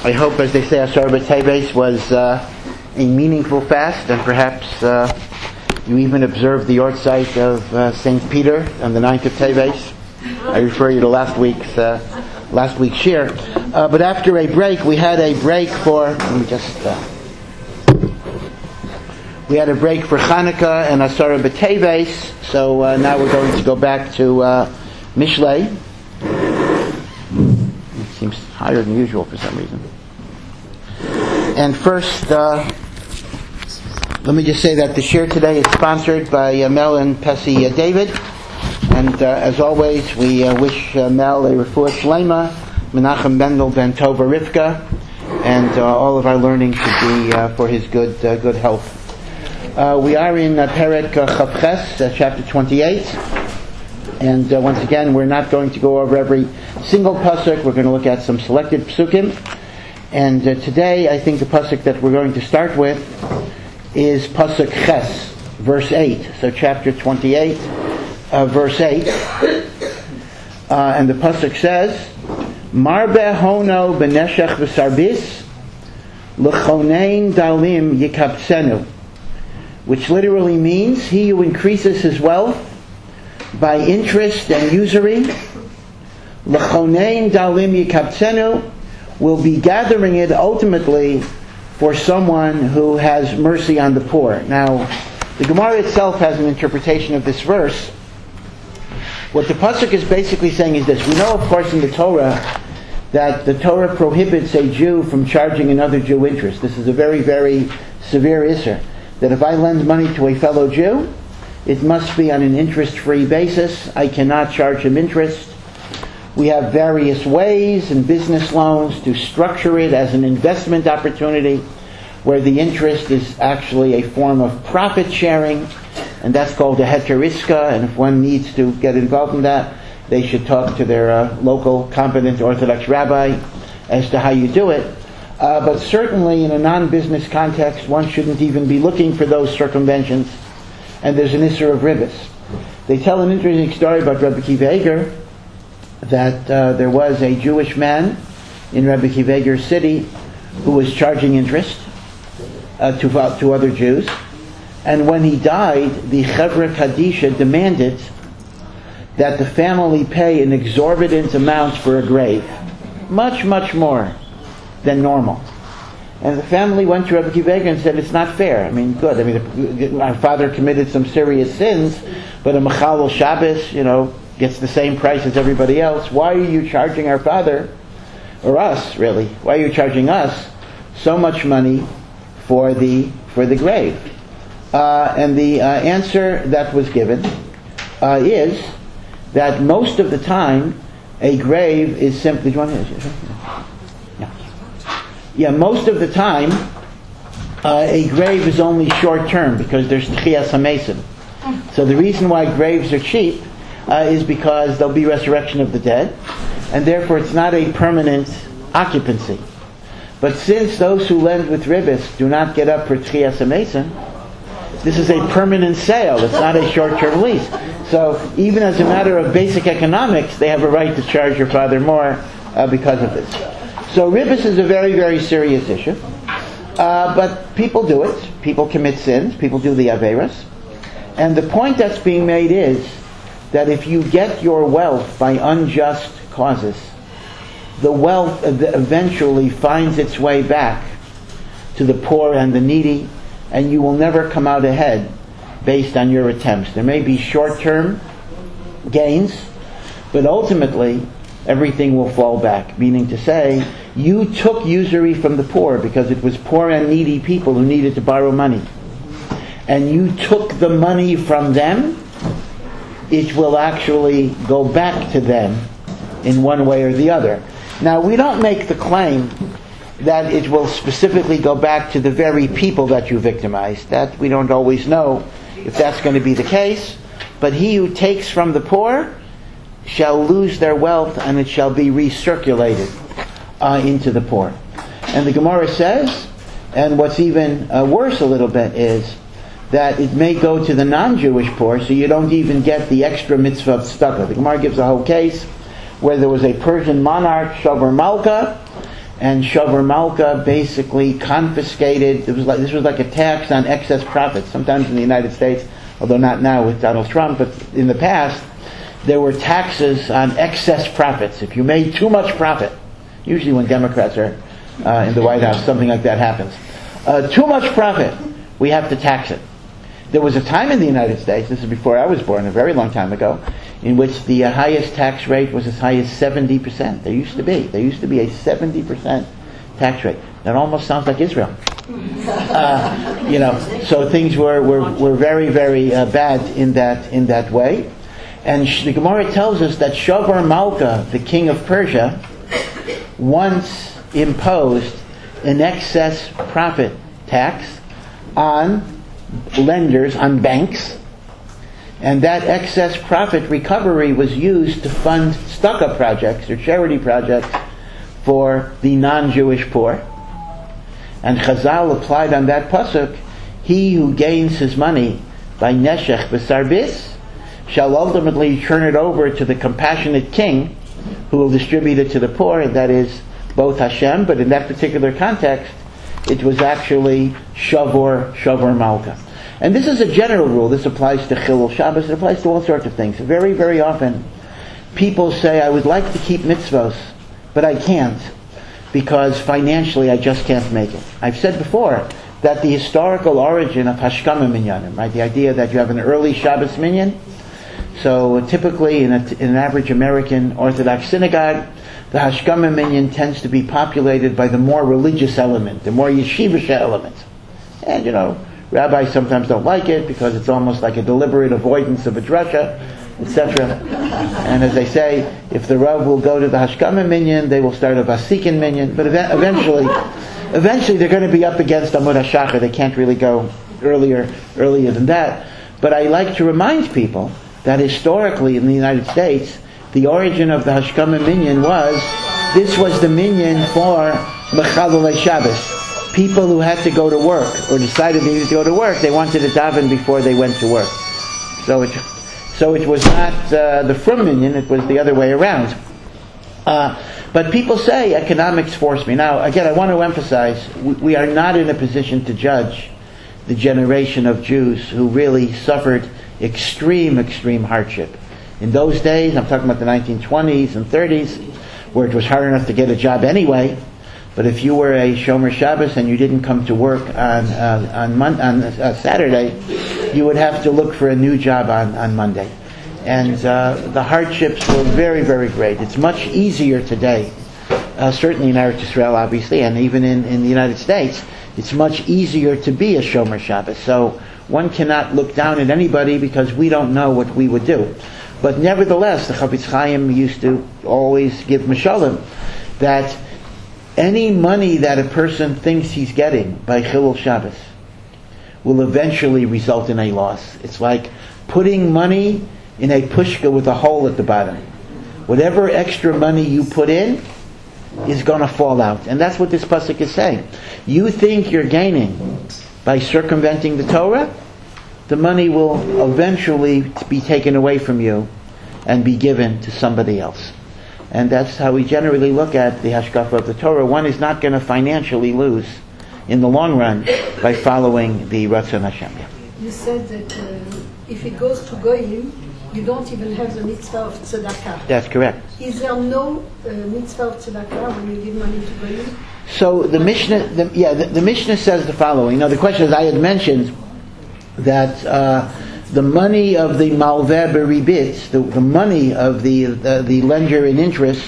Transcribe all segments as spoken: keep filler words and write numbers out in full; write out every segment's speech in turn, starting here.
I hope, as they say, Asar B'Teves was uh, a meaningful fast, and perhaps uh, you even observed the Yortzeit of uh, Saint Peter on the ninth of Teves. I refer you to last week's uh, last week's shir. Uh, but after a break, we had a break for. Let me just. Uh, we had a break for Chanukah and Asar B'Teves, so uh, now we're going to go back to uh, Mishlei. It seems higher than usual for some reason. And first, uh, let me just say that the shir today is sponsored by uh, Mel and Pessy uh, David. And uh, as always, we uh, wish uh, Mel a refuah shlema, Menachem Mendel ben Tova Rivka, and uh, all of our learning to be uh, for his good uh, good health. Uh, we are in uh, Perek uh, Chavches, uh, chapter twenty-eight. And uh, once again, we're not going to go over every single pasuk. We're going to look at some selected psukim. And uh, today, I think the pasuk that we're going to start with is pasuk Ches, verse eight. So chapter twenty-eight, uh, verse eight. Uh, and the pasuk says, Marbe hono beneshech v'sarbis, l'chonein dalim yikapsenu, which literally means he who increases his wealth by interest and usury, l'chonein dalim yikapsenu, will be gathering it ultimately for someone who has mercy on the poor. Now, the Gemara itself has an interpretation of this verse. What the pasuk is basically saying is this. We know, of course, in the Torah that the Torah prohibits a Jew from charging another Jew interest. This is a very, very severe issur. That if I lend money to a fellow Jew, it must be on an interest-free basis. I cannot charge him interest. We have various ways in business loans to structure it as an investment opportunity where the interest is actually a form of profit sharing, and that's called a heteriska. And if one needs to get involved in that, they should talk to their uh, local competent Orthodox rabbi as to how you do it. Uh, but certainly in a non-business context, one shouldn't even be looking for those circumventions, and there's an issur of ribis. They tell an interesting story about Rabbi Akiva Eiger, that uh, there was a Jewish man in Rabbi Akiva Eiger's city who was charging interest uh, to to other Jews, and when he died, the Chevra Kadisha demanded that the family pay an exorbitant amount for a grave, much, much more than normal. And the family went to Rabbi Akiva Eiger and said, it's not fair. I mean, good. I mean, our father committed some serious sins, but a Mechalel Shabbos, you know, gets the same price as everybody else. Why are you charging our father, or us really, why are you charging us so much money for the for the grave? Uh, and the uh, answer that was given uh, is that most of the time a grave is simply... Do you want to, yeah. yeah, most of the time uh, a grave is only short term because there's Tchias HaMesim. So the reason why graves are cheap Uh, is because there'll be resurrection of the dead, and therefore it's not a permanent occupancy. But since those who lend with ribis do not get up for Tchias HaMesim, this is a permanent sale. It's not a short-term lease. So even as a matter of basic economics, they have a right to charge your father more uh, because of this. So ribis is a very, very serious issue. Uh, but people do it. People commit sins. People do the averas. And the point that's being made is that if you get your wealth by unjust causes, the wealth eventually finds its way back to the poor and the needy, and you will never come out ahead based on your attempts. There may be short-term gains, but ultimately everything will fall back, meaning to say, you took usury from the poor because it was poor and needy people who needed to borrow money, and you took the money from them. It will actually go back to them in one way or the other. Now, we don't make the claim that it will specifically go back to the very people that you victimized. That we don't always know if that's going to be the case. But he who takes from the poor shall lose their wealth, and it shall be recirculated uh, into the poor. And the Gemara says, and what's even uh, worse a little bit is, that it may go to the non-Jewish poor, so you don't even get the extra mitzvah of tzedakah. The Gemara gives a whole case where there was a Persian monarch, Shomer Malka, and Shover Malka basically confiscated. It was like this was like a tax on excess profits. Sometimes in the United States, although not now with Donald Trump, but in the past, there were taxes on excess profits. If you made too much profit, usually when Democrats are uh, in the White House, something like that happens. Uh, too much profit, we have to tax it. There was a time in the United States, this is before I was born, a very long time ago, in which the uh, highest tax rate was as high as seventy percent. There used to be. There used to be a seventy percent tax rate. That almost sounds like Israel. Uh, you know, so things were, were, were very, very uh, bad in that in that way. And the Gemara tells us that Shovar Malka, the king of Persia, once imposed an excess profit tax on lenders, on banks, and that excess profit recovery was used to fund tzedakah projects or charity projects for the non-Jewish poor. And Chazal applied on that pasuk, he who gains his money by neshech v'sarbis shall ultimately turn it over to the compassionate king who will distribute it to the poor, and that is both Hashem, but in that particular context, it was actually Shavor, Shavor Malka. And this is a general rule. This applies to Chilul Shabbos. It applies to all sorts of things. Very, very often, people say, I would like to keep mitzvos, but I can't, because financially I just can't make it. I've said before that the historical origin of Hashkama Minyanim, right, the idea that you have an early Shabbos Minyan, so typically in, a, in an average American Orthodox synagogue, the Hashkama Minyan tends to be populated by the more religious element, the more yeshivish element. And, you know, rabbis sometimes don't like it because it's almost like a deliberate avoidance of a drasha, et cetera. And as they say, if the Rav will go to the Hashkama Minyan, they will start a Vasikin Minyan. But ev- eventually, eventually they're going to be up against Amud HaShachar. They can't really go earlier, earlier than that. But I like to remind people that historically in the United States, the origin of the Hashkama Minyan was, this was the Minyan for Mechalolei Shabbos. People who had to go to work, or decided they needed to go to work, they wanted to daven before they went to work. So it, so it was not uh, the Frum Minyan, it was the other way around. Uh, but people say, economics force me. Now, again, I want to emphasize, we, we are not in a position to judge the generation of Jews who really suffered extreme, extreme hardship. In those days, I'm talking about the nineteen twenties and thirties, where it was hard enough to get a job anyway. But if you were a Shomer Shabbos and you didn't come to work on uh, on, Mon- on uh, Saturday, you would have to look for a new job on, on Monday. And uh, the hardships were very, very great. It's much easier today, uh, certainly in Eretz Yisrael, obviously, and even in, in the United States, it's much easier to be a Shomer Shabbos. So one cannot look down at anybody because we don't know what we would do. But nevertheless, the Chafetz Chaim used to always give Mishalim that any money that a person thinks he's getting by Chilul Shabbos will eventually result in a loss. It's like putting money in a pushka with a hole at the bottom. Whatever extra money you put in is going to fall out. And that's what this pasuk is saying. You think you're gaining by circumventing the Torah, the money will eventually be taken away from you and be given to somebody else. And that's how we generally look at the hashkafa of the Torah. One is not going to financially lose in the long run by following the Ratzon Hashem. You said that uh, if it goes to Goyim, you don't even have the mitzvah of tzedakah. That's correct. Is there no uh, mitzvah of tzedakah when you give money to Goyim? So the Mishnah, the, yeah, the, the Mishnah says the following. Now the question is, I had mentioned that uh, the money of the malveh beribit, the, the money of the the, the lender in interest,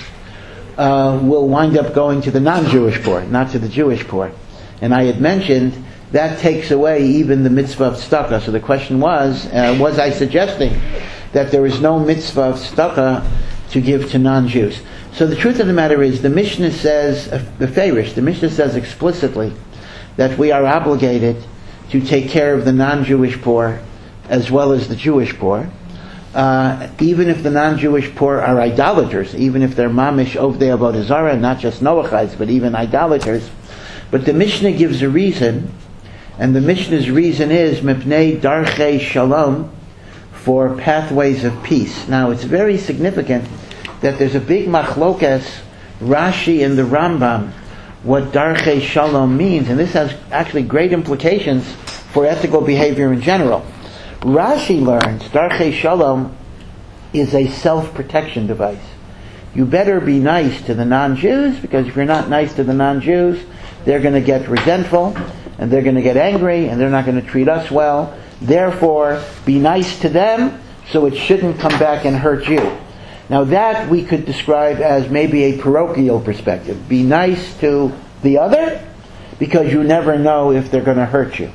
uh, will wind up going to the non-Jewish poor, not to the Jewish poor. And I had mentioned that takes away even the mitzvah of tzedakah. So the question was, uh, was I suggesting that there is no mitzvah of tzedakah to give to non-Jews? So the truth of the matter is, the Mishnah says, uh, the Farish, the Mishnah says explicitly that we are obligated to take care of the non-Jewish poor as well as the Jewish poor, uh, even if the non-Jewish poor are idolaters, even if they're mamish ovdei avodah zarah, not just Noachites, but even idolaters. But the Mishnah gives a reason, and the Mishnah's reason is mipnei darchei shalom, for pathways of peace. Now it's very significant that there's a big machlokas, Rashi and the Rambam, what Darchei Shalom means, and this has actually great implications for ethical behavior in general. Rashi learns Darchei Shalom is a self-protection device. You better be nice to the non-Jews, because if you're not nice to the non-Jews, they're going to get resentful, and they're going to get angry, and they're not going to treat us well. Therefore, be nice to them, so it shouldn't come back and hurt you. Now that we could describe as maybe a parochial perspective. Be nice to the other, because you never know if they're going to hurt you.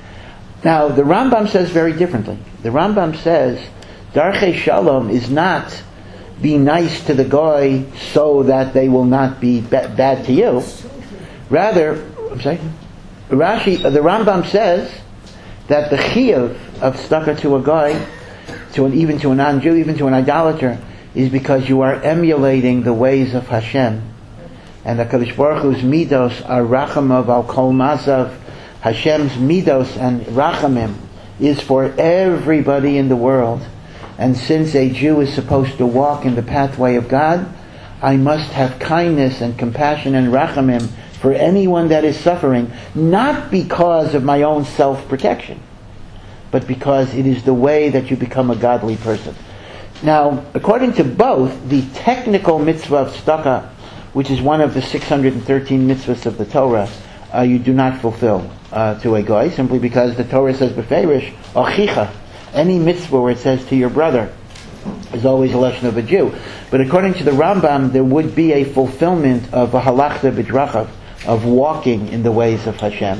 Now the Rambam says very differently. The Rambam says, Darchei Shalom is not be nice to the goy so that they will not be ba- bad to you. Rather, I'm sorry, Rashi, the Rambam says that the chiyuv of tzedakah to a guy, to an, even to a non-Jew, even to an idolater, is because you are emulating the ways of Hashem. And HaKadosh Baruch Hu's midos are rachamav al kol masav. Hashem's midos and rachamim is for everybody in the world. And since a Jew is supposed to walk in the pathway of God, I must have kindness and compassion and rachamim for anyone that is suffering, not because of my own self-protection, but because it is the way that you become a godly person. Now, according to both, the technical mitzvah of tzedakah, which is one of the six hundred thirteen mitzvahs of the Torah, uh, you do not fulfill uh, to a guy, simply because the Torah says beferish, achicha. Any mitzvah where it says to your brother is always a lesson of a Jew. But according to the Rambam, there would be a fulfillment of a halachta b'drachav, of walking in the ways of Hashem.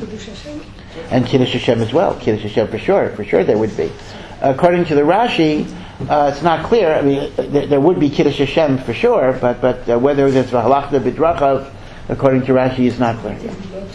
And Kiddush Hashem as well. Kiddush Hashem for sure, for sure there would be. According to the Rashi, uh, it's not clear. I mean, there, there would be Kiddush Hashem for sure, but but uh, whether there's a halachta b'drachav, according to Rashi, is not clear.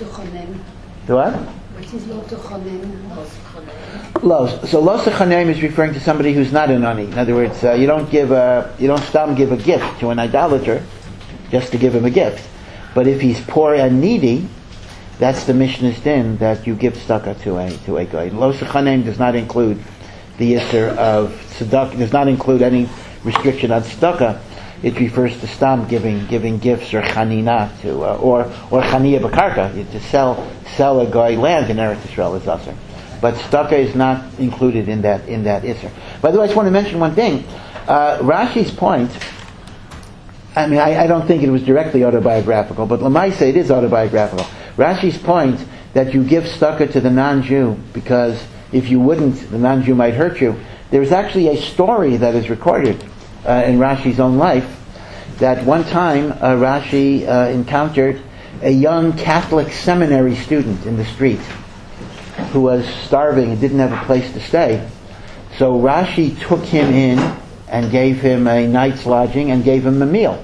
The what? What is lo tochanem? Lo. So lo sechanem is referring to somebody who's not an ani. In other words, uh, you don't give a, you don't stop and give a gift to an idolater just to give him a gift. But if he's poor and needy, that's the Mishnah's din, that you give tzedakah to a to a guy. Lo sechanem does not include the yisur of tzedakah. Does not include any restriction on tzedakah. It refers to stam giving giving gifts or chanina to uh, or or chaniya b'karka, to sell sell a guy land in Eretz Yisrael is asur. But tzedakah is not included in that in that isser. By the way, I just want to mention one thing. Uh, Rashi's point, I mean, I, I don't think it was directly autobiographical, but Lamaisa it is autobiographical. Rashi's point that you give tzedakah to the non-Jew because if you wouldn't, the non-Jew might hurt you. There's actually a story that is recorded uh, in Rashi's own life that one time uh, Rashi uh, encountered a young Catholic seminary student in the street who was starving and didn't have a place to stay. So Rashi took him in and gave him a night's lodging and gave him a meal.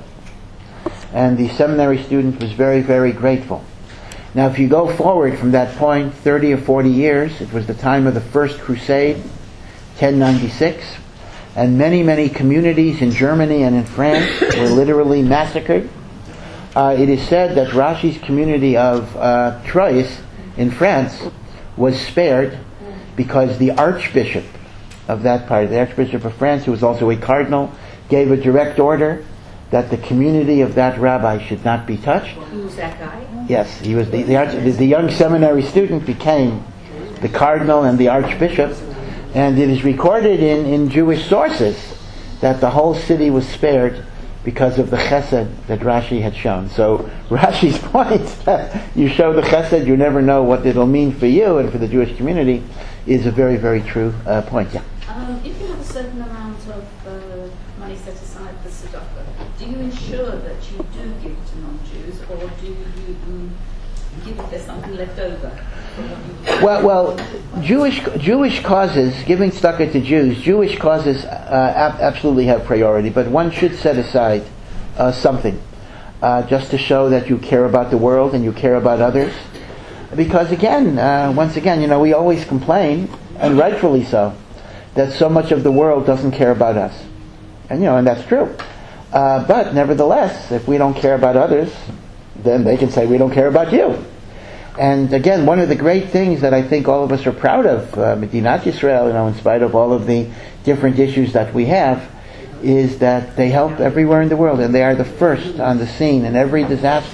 And the seminary student was very, very grateful. Now if you go forward from that point, thirty or forty years, it was the time of the First Crusade, ten ninety-six, and many, many communities in Germany and in France were literally massacred. Uh, it is said that Rashi's community of uh, Troyes in France was spared because the Archbishop of that part, the Archbishop of France, who was also a cardinal, gave a direct order that the community of that rabbi should not be touched. Who was that guy? Yes, he was the the, arch, the the young seminary student became the cardinal and the archbishop, and it is recorded in, in Jewish sources that the whole city was spared because of the chesed that Rashi had shown. So Rashi's point that you show the chesed, you never know what it'll mean for you and for the Jewish community, is a very, very true uh, point. Yeah. Um, if you have a certain amount of uh, money set aside for tzedakah, do you ensure that you do give it to non-Jews, or do you um, give if there's something left over? Well, well, Jewish Jewish causes, giving tzedakah to Jews, Jewish causes uh, ab- absolutely have priority, but one should set aside uh, something uh, just to show that you care about the world and you care about others. Because again, uh, once again, you know, we always complain, and rightfully so, that so much of the world doesn't care about us, and you know, and that's true. Uh, but nevertheless, if we don't care about others, then they can say we don't care about you. And again, one of the great things that I think all of us are proud of, uh, Medinat Yisrael, you know, in spite of all of the different issues that we have, is that they help everywhere in the world, and they are the first on the scene in every disaster,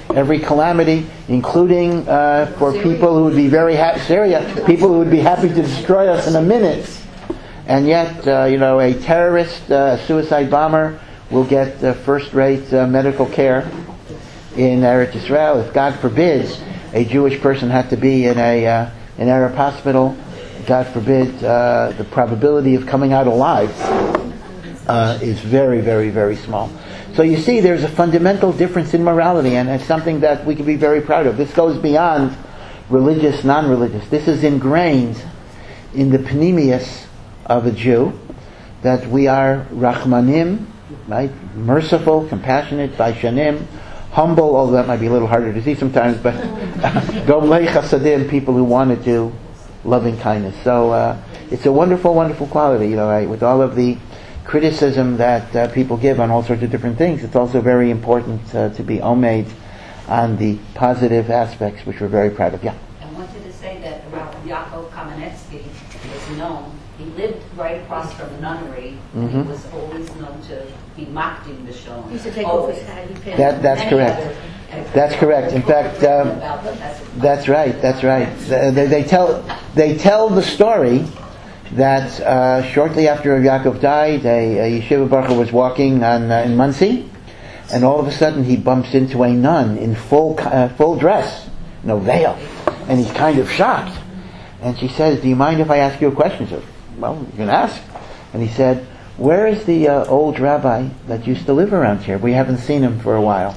every calamity, including uh, for people who would be very happy, Syria, people who would be happy to destroy us in a minute. And yet, uh, you know, a terrorist, uh, suicide bomber will get uh, first-rate uh, medical care in Eretz Israel. If, God forbid, a Jewish person had to be in a uh, an Arab hospital, God forbid, uh, the probability of coming out alive uh, is very, very, very small. So you see, there's a fundamental difference in morality, and it's something that we can be very proud of. This goes beyond religious, non-religious. This is ingrained in the panemius of a Jew, that we are rachmanim, right? Merciful, compassionate, baishanim, humble, although that might be a little harder to see sometimes, but gomlei chasadim, people who want to do loving kindness. So uh, it's a wonderful, wonderful quality, you know, right? With all of the criticism that uh, people give on all sorts of different things, it's also very important uh, to be omed on the positive aspects, which we're very proud of. Yeah. I wanted to say that Rabbi Yaakov Kamenetsky was known. He lived right across from the nunnery, and Mm-hmm. he was always known to be makdim the shalom. He used to take off his hat. He paid. That, that's Many correct. other- That's correct. In fact, um, About the Pesach. that's right. That's right. They, they tell they tell the story that uh, shortly after Rav Yaakov died, a, a yeshiva baruch was walking on uh, in Monsey, and all of a sudden he bumps into a nun in full uh, full dress, no veil, and he's kind of shocked. And she says, "Do you mind if I ask you a question?" He says, "Well, you can ask." And he said, "Where is the uh, old rabbi that used to live around here? We haven't seen him for a while."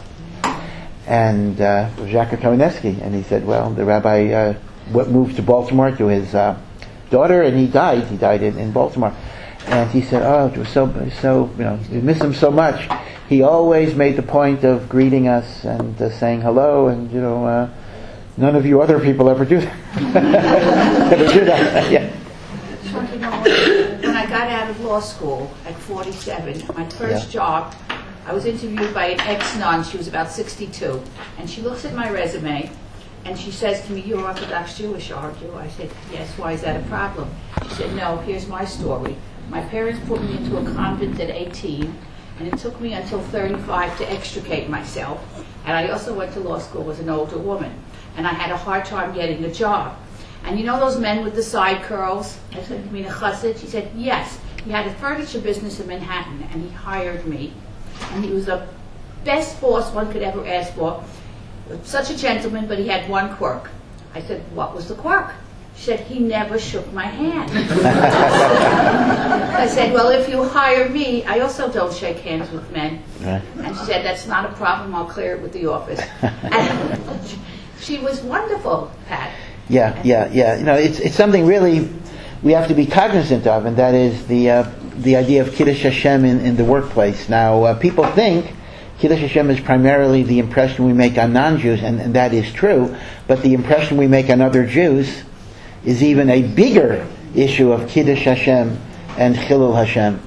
And uh, it was Jacob Kamenetsky, and he said, "Well, the rabbi uh, w- moved to Baltimore to his uh, daughter, and he died. He died in, in Baltimore." And he said, "Oh, it was so so you know, we miss him so much. He always made the point of greeting us and uh, saying hello, and you know, uh, none of you other people ever do that. ever do that." Yeah. When I got out of law school at forty-seven, my first Yeah. job, I was interviewed by an ex-nun. She was about sixty-two. And she looks at my resume, and she says to me, "You're Orthodox Jewish, aren't you?" I said, "Yes, why is that a problem?" She said, "No, here's my story. My parents put me into a convent at eighteen, and it took me until thirty-five to extricate myself. And I also went to law school as an older woman, and I had a hard time getting a job. And you know those men with the side curls?" I said, "You mean a chassid?" She said, "Yes. He had a furniture business in Manhattan, and he hired me. And he was the best boss one could ever ask for. Such a gentleman, but he had one quirk." I said, "What was the quirk?" She said, "He never shook my hand." I said, "Well, if you hire me, I also don't shake hands with men." Right. And she said, "That's not a problem. I'll clear it with the office." And she was wonderful, Pat. Yeah, yeah, yeah. You know, it's it's something really we have to be cognizant of, and that is the uh, the idea of Kiddush Hashem in, in the workplace. Now, uh, people think Kiddush Hashem is primarily the impression we make on non-Jews, and, and that is true, but the impression we make on other Jews is even a bigger issue of Kiddush Hashem and Chilul Hashem.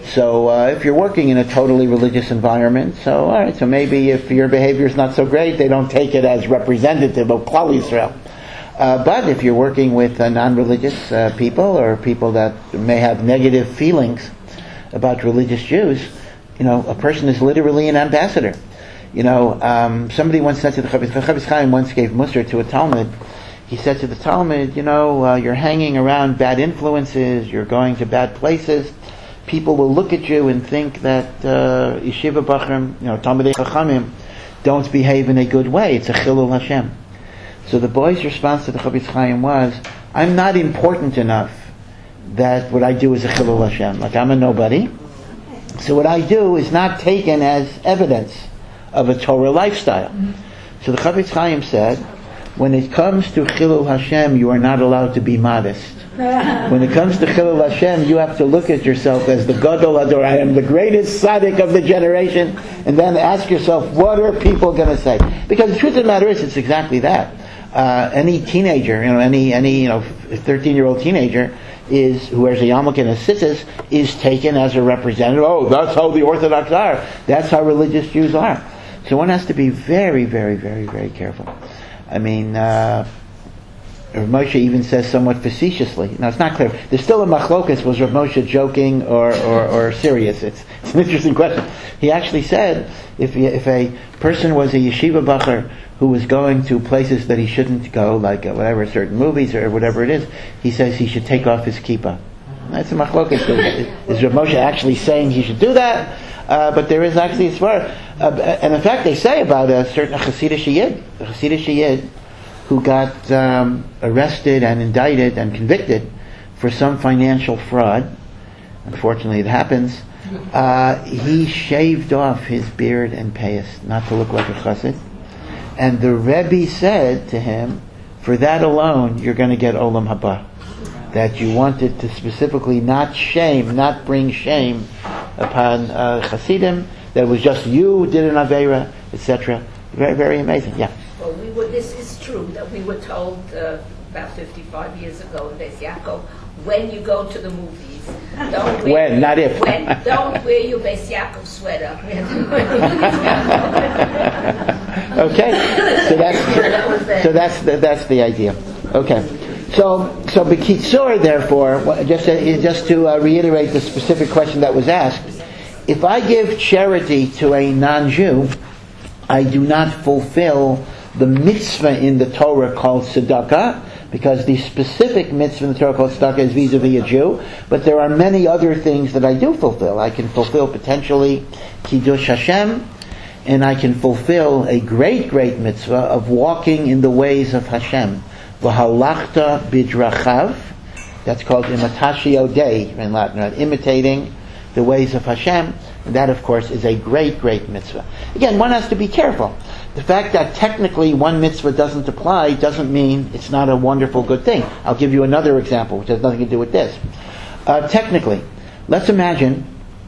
So uh, if you're working in a totally religious environment, so all right, so maybe if your behavior is not so great, they don't take it as representative of Klal Yisrael. Uh, but if you're working with uh, non-religious uh, people or people that may have negative feelings about religious Jews, you know, a person is literally an ambassador. You know, um, somebody once said to the Chavis, Chavis Chaim once gave Musar to a Talmud. He said to the Talmud, you know, uh, you're hanging around bad influences, you're going to bad places. People will look at you and think that uh, Yeshiva Bachrim, you know, Talmidei Chachamim, don't behave in a good way. It's a Chilul Hashem. So the boy's response to the Chavis Chaim was, I'm not important enough that what I do is a Chilul Hashem. Like, I'm a nobody. So what I do is not taken as evidence of a Torah lifestyle. Mm-hmm. So the Chavis Chaim said, when it comes to Chilul Hashem, you are not allowed to be modest. When it comes to Chilul Hashem, you have to look at yourself as the Gadol Ador. I am the greatest tzaddik of the generation. And then ask yourself, what are people going to say? Because the truth of the matter is, it's exactly that. Uh, any teenager, you know, any any you know, thirteen-year-old teenager is who wears a yarmulke and a tzitzis is taken as a representative. Oh, that's how the Orthodox are. That's how religious Jews are. So one has to be very, very, very, very careful. I mean, uh, Rav Moshe even says somewhat facetiously. Now it's not clear. There's still a machlokas. Was Rav Moshe joking or, or, or serious? It's, it's an interesting question. He actually said if he, if a person was a yeshiva bacher who was going to places that he shouldn't go, like uh, whatever, certain movies or whatever it is, he says he should take off his kippah. That's a machloket. Is Rav Moshe actually saying he should do that? Uh, but there is actually a svar. Uh, and in fact, they say about a certain Hasidic Yid, a Hasidic Yid, who got um, arrested and indicted and convicted for some financial fraud. Unfortunately, it happens. Uh, he shaved off his beard and payas, not to look like a chassid. And the Rebbe said to him, for that alone, you're going to get Olam Haba. That you wanted to specifically not shame, not bring shame upon uh, Hasidim, that it was just you who did an Aveira, et cetera. Very, very amazing, yeah. Well, we were, this is true, that we were told uh, about fifty-five years ago in Beis Yaakov, when you go to the movies, don't wear, when, not if. when, don't wear your Beis Yaakov sweater. Okay, so that's so that's the, that's the idea. Okay, so so b'kitzur, therefore, just to, just to uh, reiterate the specific question that was asked, if I give charity to a non-Jew, I do not fulfill the mitzvah in the Torah called tzedakah, because the specific mitzvah in the Torah called tzedakah is vis-a-vis a Jew, but there are many other things that I do fulfill. I can fulfill potentially Kiddush Hashem, and I can fulfill a great, great mitzvah of walking in the ways of Hashem. V'halachta bidrachav, that's called imitatio Dei in Latin, right? Imitating the ways of Hashem. And that, of course, is a great, great mitzvah. Again, one has to be careful. The fact that technically one mitzvah doesn't apply doesn't mean it's not a wonderful, good thing. I'll give you another example, which has nothing to do with this. Uh, technically, let's imagine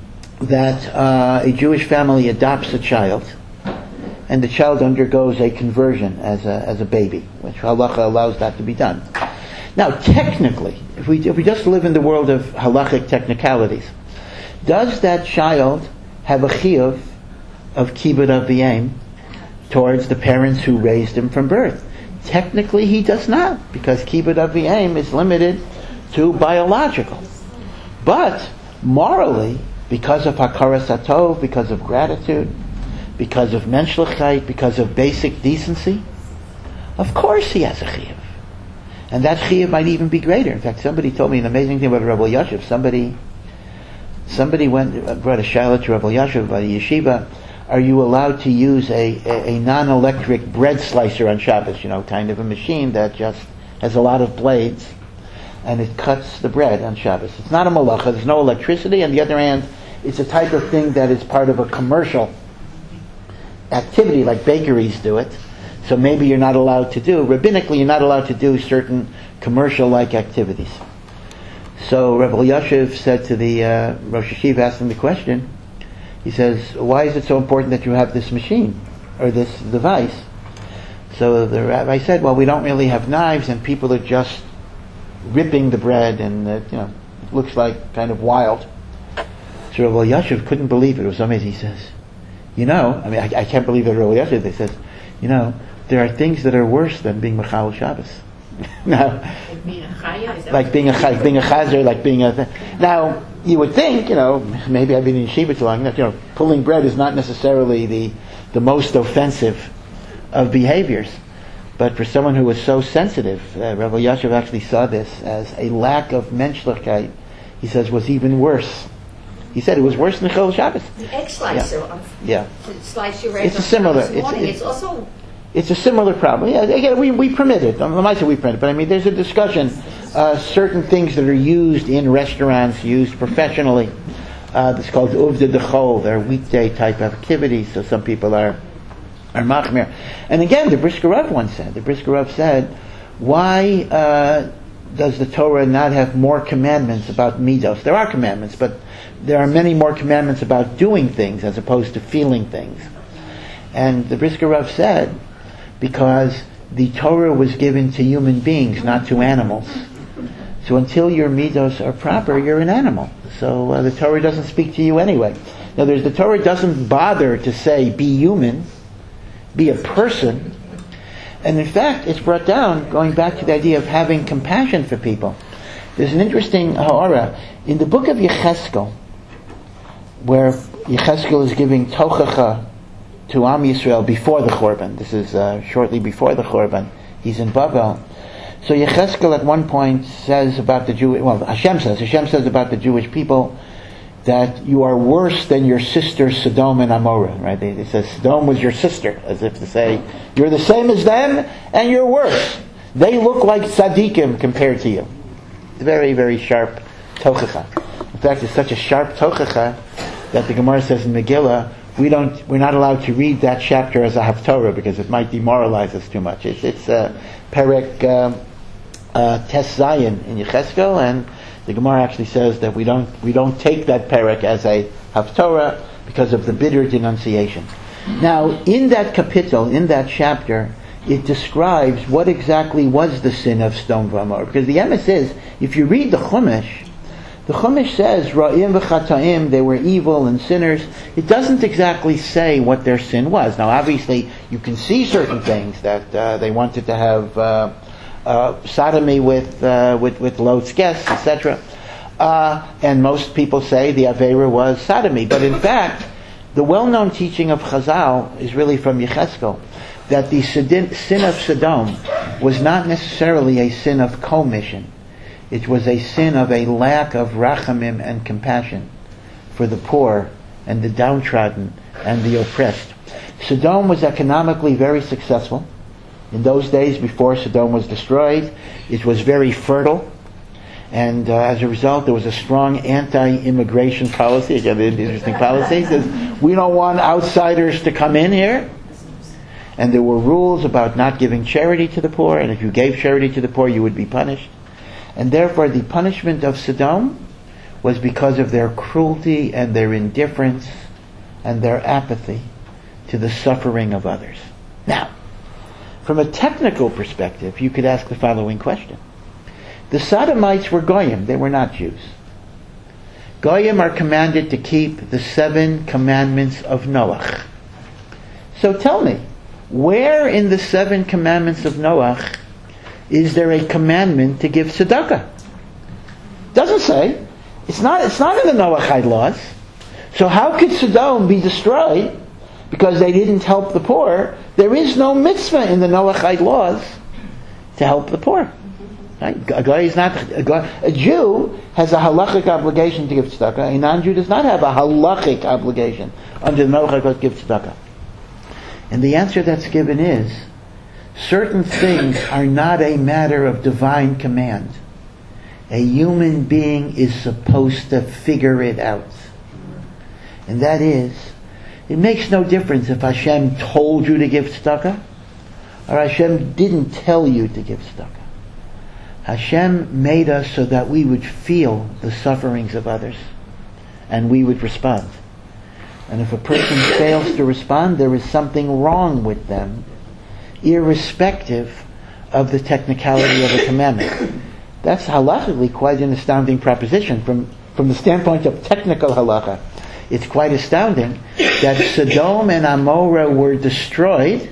that uh, a Jewish family adopts a child, and the child undergoes a conversion as a as a baby, which halacha allows that to be done. Now, technically, if we if we just live in the world of halachic technicalities, does that child have a chiyuv of kibbud aviyim towards the parents who raised him from birth? Technically, he does not, because kibbud aviyim is limited to biological. But morally, because of hakaras hatov, because of gratitude, because of menschlichkeit, because of basic decency, of course he has a chiyuv. And that chiyuv might even be greater. In fact, somebody told me an amazing thing about Rabbi Yashiv. Somebody somebody went brought a shaila to Rabbi Yashiv by the yeshiva. Are you allowed to use a, a, a non-electric bread slicer on Shabbos? You know, kind of a machine that just has a lot of blades, and it cuts the bread on Shabbos. It's not a malacha. There's no electricity. On the other hand, it's a type of thing that is part of a commercial activity, like bakeries do it. So maybe you're not allowed to do, rabbinically, you're not allowed to do certain commercial-like activities. So Rabbi Yashiv said to the uh, Rosh Hashiva, asking the question, he says, why is it so important that you have this machine, or this device? So the rabbi said, well, we don't really have knives, and people are just ripping the bread, and uh, you know, it looks like kind of wild. So Rabbi Yashiv couldn't believe it. It was so amazing. He says, you know, I mean, I, I can't believe that Rabbi Yashiv, he says, you know, there are things that are worse than being Mechal Shabbos. Now, Like being a chaya? Is that like being a chaz, being a chazer, like being a. Th- now, you would think, you know, maybe I've been in yeshiva too long, that, you know, pulling bread is not necessarily the the most offensive of behaviors, but for someone who was so sensitive, uh, Rabbi Yashiv actually saw this as a lack of menschlichkeit. He says was even worse. He said it was worse than Chol Shabbos. the egg slicer? Yeah. On, Yeah. to slice your egg It's a on similar- Shabbos it's- morning. it's- It's also It's a similar problem. Yeah, again, we, we permit it. I might say we permit it, but I mean, there's a discussion. Uh, certain things that are used in restaurants, used professionally, uh, it's called uvda dechol. They're weekday type activities, so some people are are machmir. And again, the Brisker Rav once said, the Brisker Rav said, why uh, does the Torah not have more commandments about midos? There are commandments, but there are many more commandments about doing things as opposed to feeling things. And the Brisker Rav said, because the Torah was given to human beings, not to animals. So until your midos are proper, you're an animal. So uh, the Torah doesn't speak to you anyway. Now, there's the Torah doesn't bother to say, be human, be a person. And in fact, it's brought down, going back to the idea of having compassion for people. There's an interesting ha'ara in the book of Yecheskel, where Yecheskel is giving tochacha to Am Yisrael before the Churban. This is uh, shortly before the Churban. He's in Babel. So Yecheskel at one point says about the Jew, well, Hashem says, Hashem says about the Jewish people that you are worse than your sister Sodom and Amorah, right? It says Sodom was your sister, as if to say, you're the same as them and you're worse. They look like tzaddikim compared to you. It's very, very sharp tochacha. In fact, it's such a sharp tochacha that the Gemara says in Megillah, we don't, we're not allowed to read that chapter as a haftorah because it might demoralize us too much. It's, it's uh, Perek uh, uh, Tes Zayin in Yecheskel, and the Gemara actually says that we don't we don't take that Perek as a haftorah because of the bitter denunciation. Now, in that kapitel, in that chapter, it describes what exactly was the sin of Sodom and Gomorrah. Because the emes is, if you read the Chumash, the Chumash says, Ra'im v'chataim, they were evil and sinners. It doesn't exactly say what their sin was. Now, obviously, you can see certain things that uh, they wanted to have uh, uh, sodomy with uh, with with Lot's guests, et cetera. Uh, and most people say the Aveira was sodomy. But in fact, the well-known teaching of Chazal is really from Yecheskel, that the sin of Sodom was not necessarily a sin of commission. It was a sin of a lack of rachamim and compassion for the poor and the downtrodden and the oppressed. Sodom was economically very successful. In those days, before Sodom was destroyed, it was very fertile. And uh, as a result, there was a strong anti-immigration policy. Again, an interesting policy. It says, we don't want outsiders to come in here. And there were rules about not giving charity to the poor, and if you gave charity to the poor, you would be punished. And therefore, the punishment of Sodom was because of their cruelty and their indifference and their apathy to the suffering of others. Now, from a technical perspective, you could ask the following question. The Sodomites were Goyim, they were not Jews. Goyim are commanded to keep the seven commandments of Noach. So tell me, where in the seven commandments of Noach is there a commandment to give tzedakah? Doesn't say. It's not, it's not in the Noachide laws. So how could Sodom be destroyed because they didn't help the poor? There is no mitzvah in the Noachide laws to help the poor. Right? A guy is not a, guy, a Jew has a halachic obligation to give tzedakah. A non-Jew does not have a halachic obligation under the Noachide laws to give tzedakah. And the answer that's given is, certain things are not a matter of divine command. A human being is supposed to figure it out. And that is, it makes no difference if Hashem told you to give tzedakah or Hashem didn't tell you to give tzedakah. Hashem made us so that we would feel the sufferings of others and we would respond. And if a person fails to respond, there is something wrong with them, irrespective of the technicality of a commandment. That's halachically quite an astounding proposition. From, from the standpoint of technical halacha, it's quite astounding that Sodom and Amorah were destroyed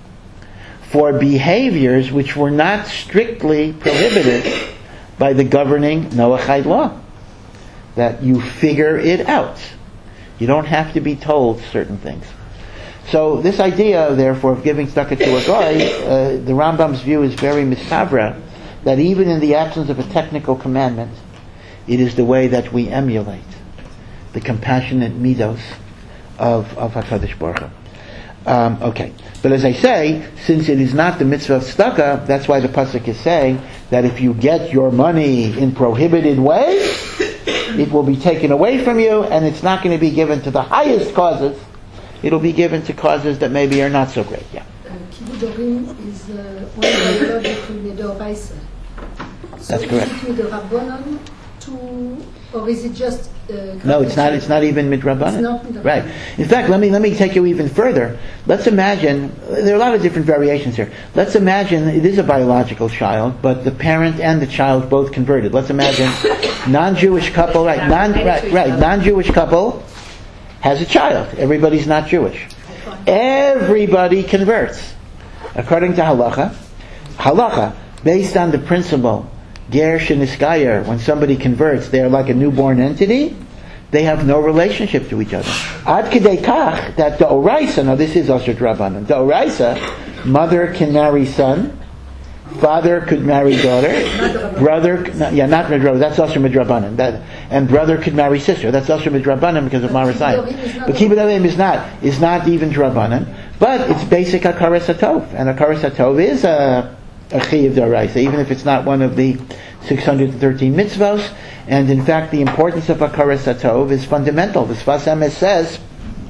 for behaviors which were not strictly prohibited by the governing Noachide law. That you figure it out. You don't have to be told certain things. So this idea, therefore, of giving tzedakah to a guy, uh, the Rambam's view is very mishavra, that even in the absence of a technical commandment, it is the way that we emulate the compassionate midos of, of HaKadosh Baruch Hu. Um, okay. But as I say, since it is not the mitzvah of tzedakah, that's why the pasuk is saying that if you get your money in prohibited ways, it will be taken away from you, and it's not going to be given to the highest causes. It'll be given to causes that maybe are not so great. Yeah. Kibud Orim is uh, one of the between the Doraisa. So That's correct. Is it Midrabanan to, or is it just? Uh, No, it's not. It's not even midrabanan. It's not midrabanan. Right. In fact, let me let me take you even further. Let's imagine there are a lot of different variations here. Let's imagine it is a biological child, but the parent and the child both converted. Let's imagine non-Jewish couple, right? Non right, right non-Jewish couple has a child. Everybody's not Jewish. Everybody converts according to halacha. Halacha based on the principle. Ger sheniskayer, when somebody converts, they're like a newborn entity. they have no relationship to each other. Ad kedei kach, that the oraisa, now this is Asher Drabanan, the oraisa, mother can marry son, father could marry daughter, brother, yeah, not Midrabanan, that's Asher Midrabanan, that, and brother could marry sister, that's Asher Midrabanan because of Marasayim. But Kibbud Avim is not, is not even Drabanan, but it's basic Hakaras HaTov, and Hakaras HaTov is a, a Chiyuv D'Oraisa, even if it's not one of the six hundred thirteen mitzvos, and in fact the importance of Hakaras HaTov is fundamental. The Sfas Emes says,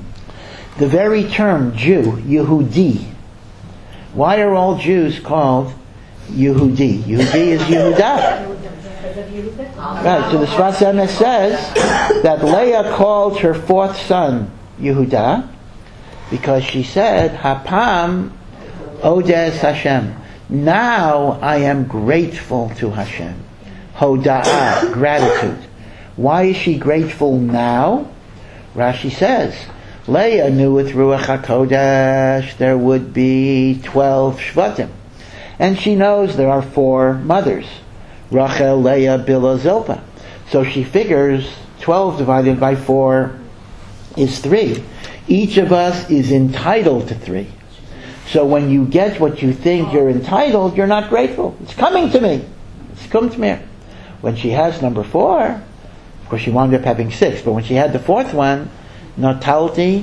the very term Jew, Yehudi, why are all Jews called Yehudi? Yehudi is Yehudah. Right, so the Sfas Emes says that Leah called her fourth son Yehudah because she said, Hapam Odes Hashem. Now I am grateful to Hashem. Hoda'ah, gratitude. Why is she grateful now? Rashi says, Leah knew with Ruach HaKodesh there would be twelve Shvatim. And she knows there are four mothers. Rachel, Leah, Bilhah, Zilpah. So she figures twelve divided by four is three. Each of us is entitled to three. So when you get what you think you're entitled, you're not grateful. It's coming to me. It's come to me. When she has number four, of course she wound up having six, but when she had the fourth one, Natalti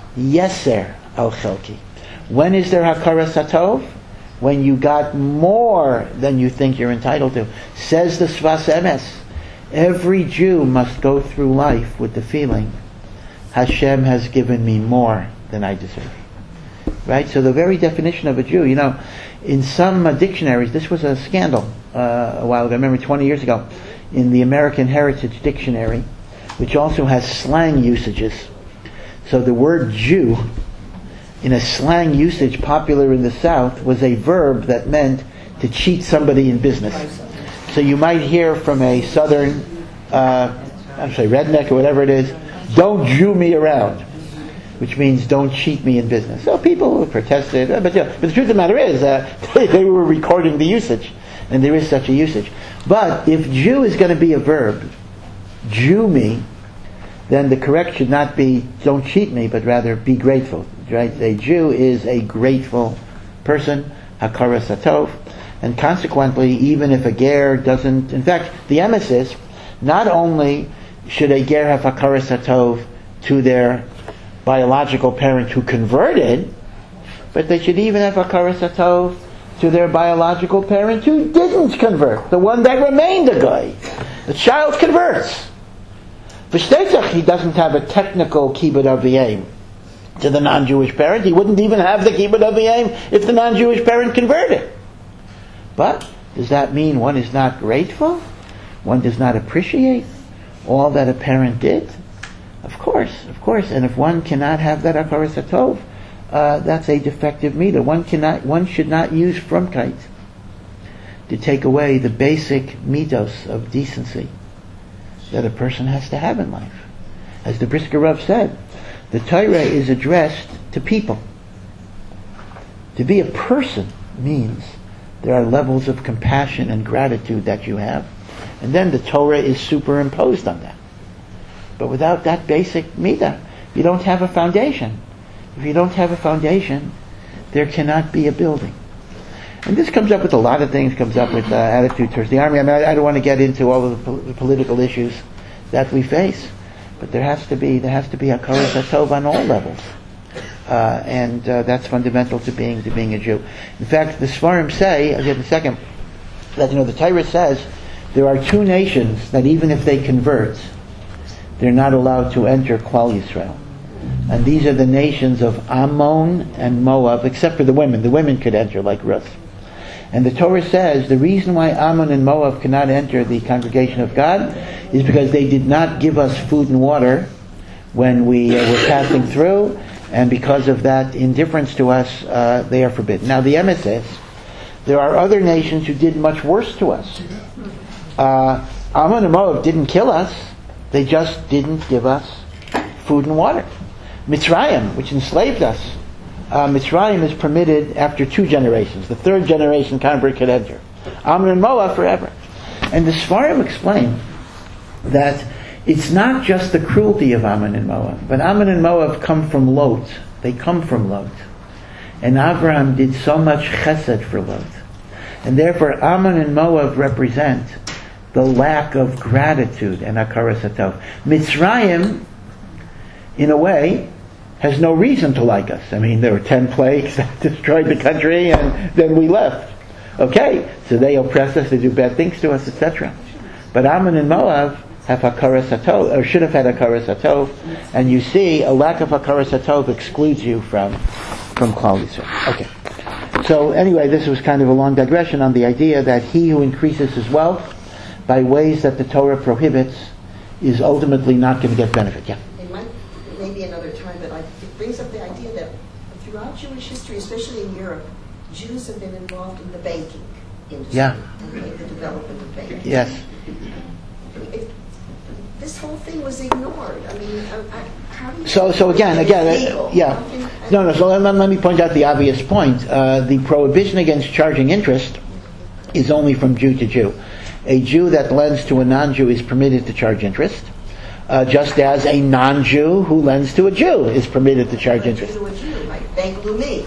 Yeser Al Chelki. When is there Hakaras HaTov? When you got more than you think you're entitled to. Says the Sfas Emes, every Jew must go through life with the feeling, Hashem has given me more than I deserve. Right? So the very definition of a Jew, you know, in some uh, dictionaries, this was a scandal uh, a while ago, I remember twenty years ago, in the American Heritage Dictionary, which also has slang usages. So the word Jew, in a slang usage popular in the South, was a verb that meant to cheat somebody in business. So you might hear from a southern, uh, I'm sorry, redneck or whatever it is, don't Jew me around, which means don't cheat me in business. So people protested, uh, but, yeah, but the truth of the matter is uh, they, they were recording the usage, and there is such a usage. But if Jew is going to be a verb, Jew me, then the correct should not be don't cheat me, but rather be grateful. Right? A Jew is a grateful person, Hakaras HaTov, and consequently, even if a ger doesn't, in fact, the emes is, not only should a ger have Hakaras HaTov to their biological parent who converted, but they should even have Hakaras HaTov to their biological parent who didn't convert, the one that remained a guy. The child converts. V'shtetzach, he doesn't have a technical kibbud aviyim to the non-Jewish parent. He wouldn't even have the kibbud aviyim if the non-Jewish parent converted. But does that mean one is not grateful? One does not appreciate all that a parent did? Of course, of course. And if one cannot have that Hakaras HaTov, uh, that's a defective midah. One cannot, one should not use frumkeit to take away the basic midos of decency that a person has to have in life. As the Brisker Rav said, the Torah is addressed to people. To be a person means there are levels of compassion and gratitude that you have, and then the Torah is superimposed on that. But without that basic midah, you don't have a foundation. If you don't have a foundation, there cannot be a building. And this comes up with a lot of things, comes up with uh, attitude towards the army. I mean, I, I don't want to get into all of the, pol- the political issues that we face, but there has to be, there has to be Hakaras HaTov on all levels. Uh, and uh, that's fundamental to being, to being a Jew. In fact, the Sfarim say, I'll get in a second, that, you know, the Torah says there are two nations that even if they convert, they're not allowed to enter Klal Yisrael. And these are the nations of Ammon and Moab, except for the women. The women could enter, like Ruth. And the Torah says the reason why Ammon and Moab cannot enter the congregation of God is because they did not give us food and water when we uh, were passing through, and because of that indifference to us, uh, they are forbidden. Now the emes says there are other nations who did much worse to us. Uh, Ammon and Moab didn't kill us, they just didn't give us food and water. Mitzrayim, which enslaved us, uh, Mitzrayim is permitted after two generations. The third generation convert could enter. Ammon and Moab forever. And the Sfarim explain that it's not just the cruelty of Ammon and Moab, but Ammon and Moab come from Lot. They come from Lot. And Abraham did so much chesed for Lot. And therefore Ammon and Moab represent the lack of gratitude and hakaras hatov. Mitzrayim, in a way, has no reason to like us. I mean, there were ten plagues that destroyed the country, and then we left. Okay, so they oppress us, they do bad things to us, et cetera. But Ammon and Moab have hakaras hatov, or should have had hakaras hatov, and you see a lack of hakaras hatov excludes you from from Klal Yisrael. Okay. So anyway, this was kind of a long digression on the idea that he who increases his wealth by ways that the Torah prohibits is ultimately not going to get benefit. Yeah. It might, maybe another time, but I, it brings up the idea that throughout Jewish history, especially in Europe, Jews have been involved in the banking industry. Yeah. Okay, the development of banking. Yes. It, this whole thing was ignored. I mean, I, I, how do you... So, so again, again, uh, yeah. No, no, so let, let me point out the obvious point. Uh, the prohibition against charging interest is only from Jew to Jew. A Jew that lends to a non-Jew is permitted to charge interest, uh, just as a non-Jew who lends to a Jew is permitted to charge interest. To a Jew, like Bank Leumi.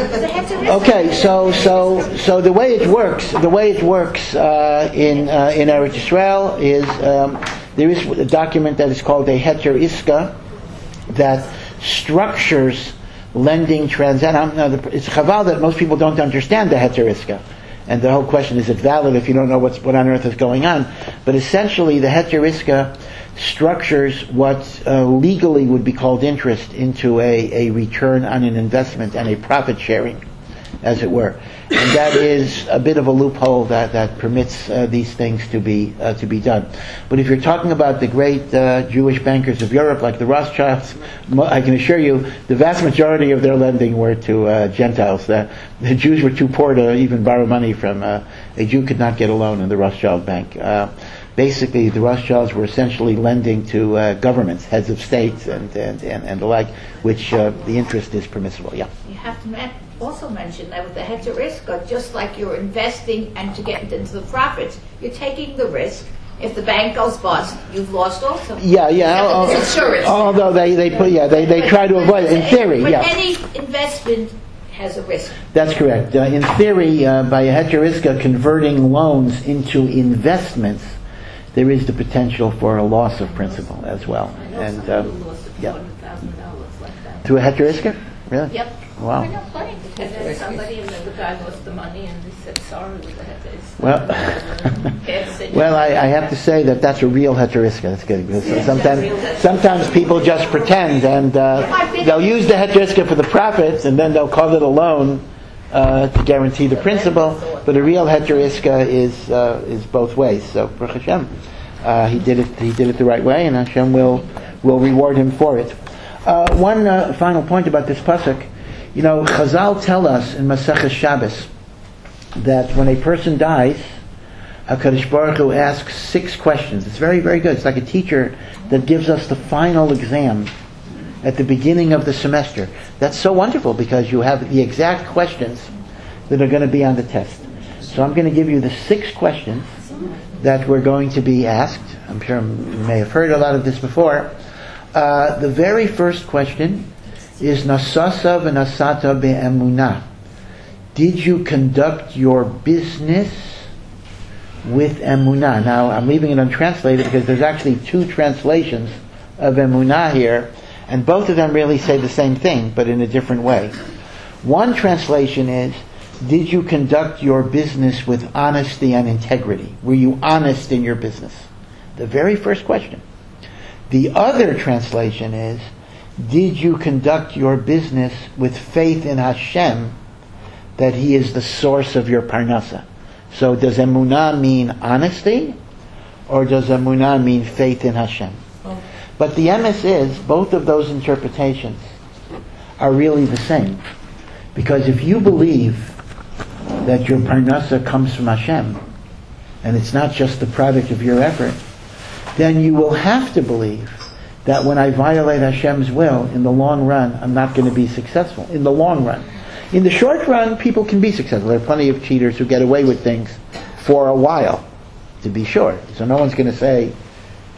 Okay, so so so the way it works, the way it works uh, in uh, in Eretz Yisrael is um, there is a document that is called a Heter Iska that structures lending transactions. It's chaval that most people don't understand the Heter Iska. And the whole question, is it valid if you don't know what's, what on earth is going on? But essentially, the Heter Iska structures what uh, legally would be called interest into a, a return on an investment and a profit sharing, as it were. And that is a bit of a loophole that, that permits uh, these things to be uh, to be done. But if you're talking about the great uh, Jewish bankers of Europe, like the Rothschilds, I can assure you the vast majority of their lending were to uh, Gentiles. The, the Jews were too poor to even borrow money from, uh, a Jew could not get a loan in the Rothschild bank. Uh, basically, the Rothschilds were essentially lending to uh, governments, heads of states, and, and, and, and the like, which uh, the interest is permissible. Yeah. You have to ma- also mention that with the Heter Iska, just like you're investing and to get into the profits, you're taking the risk. If the bank goes bust, you've lost also. Yeah, yeah. Except Uh, it's insurance. although they, they put, yeah, they, they try to avoid it. In theory, but yeah. any investment has a risk. That's correct. Uh, in theory, uh, by a Heter Iska converting loans into investments, there is the potential for a loss of principal as well. And um, yeah, through a Heter Iska, really? Yep. Wow. I know plenty. And then somebody, and then the guy lost the money, and he said sorry with the Heter Iska. Well, well, I, I have to say that that's a real Heter Iska. That's good because sometimes, sometimes people just pretend and uh, they'll use the Heter Iska for the profits, and then they'll call it a loan uh, to guarantee the principal. But a real Heter Iska is uh, is both ways. So, Baruch Hashem, uh, he did it. He did it the right way, and Hashem will will reward him for it. Uh, one uh, final point about this pasuk. You know, Chazal tell us in Maseches Shabbos that when a person dies, HaKadosh Baruch Hu asks six questions. It's very, very good. It's like a teacher that gives us the final exam at the beginning of the semester. That's so wonderful because you have the exact questions that are going to be on the test. So I'm going to give you the six questions that we're going to be asked. I'm sure you may have heard a lot of this before. Uh, the very first question is Nasasa v'nasata be'emunah. Did you conduct your business with emunah? Now, I'm leaving it untranslated because there's actually two translations of emunah here, and both of them really say the same thing, but in a different way. One translation is, did you conduct your business with honesty and integrity? Were you honest in your business? The very first question. The other translation is, did you conduct your business with faith in Hashem that He is the source of your parnasa? So does emunah mean honesty, or does emunah mean faith in Hashem? Oh. But the emes is, both of those interpretations are really the same. Because if you believe that your parnasa comes from Hashem, and it's not just the product of your effort, then you will have to believe that when I violate Hashem's will, in the long run, I'm not going to be successful. In the long run. In the short run, people can be successful. There are plenty of cheaters who get away with things for a while, to be sure. So no one's going to say,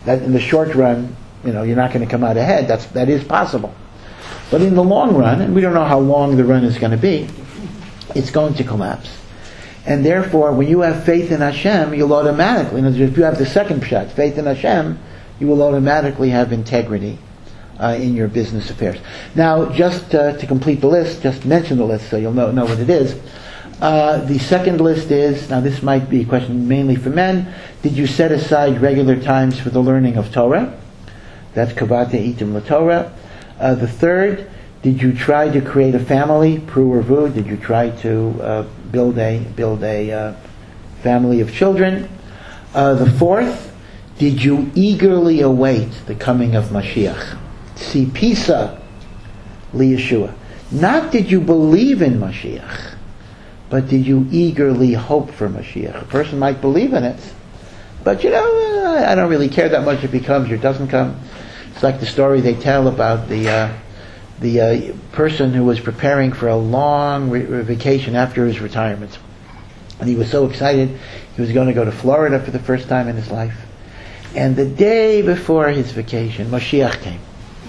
that in the short run, you know, you're not going to come out ahead. That's that is possible. But in the long run, and we don't know how long the run is going to be, it's going to collapse. And therefore, when you have faith in Hashem, you'll automatically, in other words, if you have the second pshat, faith in Hashem, you will automatically have integrity uh, in your business affairs. Now, just uh, to complete the list, just mention the list so you'll know, know what it is. Uh, the second list is, now this might be a question mainly for men, did you set aside regular times for the learning of Torah? That's kavate itim laTorah. Uh, the third, did you try to create a family, pru or vu? Did you try to uh, build a build a uh, family of children? Uh, the fourth, did you eagerly await the coming of Mashiach? Tzipisa li Yeshua. Not did you believe in Mashiach, but did you eagerly hope for Mashiach? A person might believe in it, but you know, I don't really care that much if he comes or doesn't come. It's like the story they tell about the uh, the uh, person who was preparing for a long re- vacation after his retirement. And he was so excited, he was going to go to Florida for the first time in his life. And the day before his vacation, Mashiach came.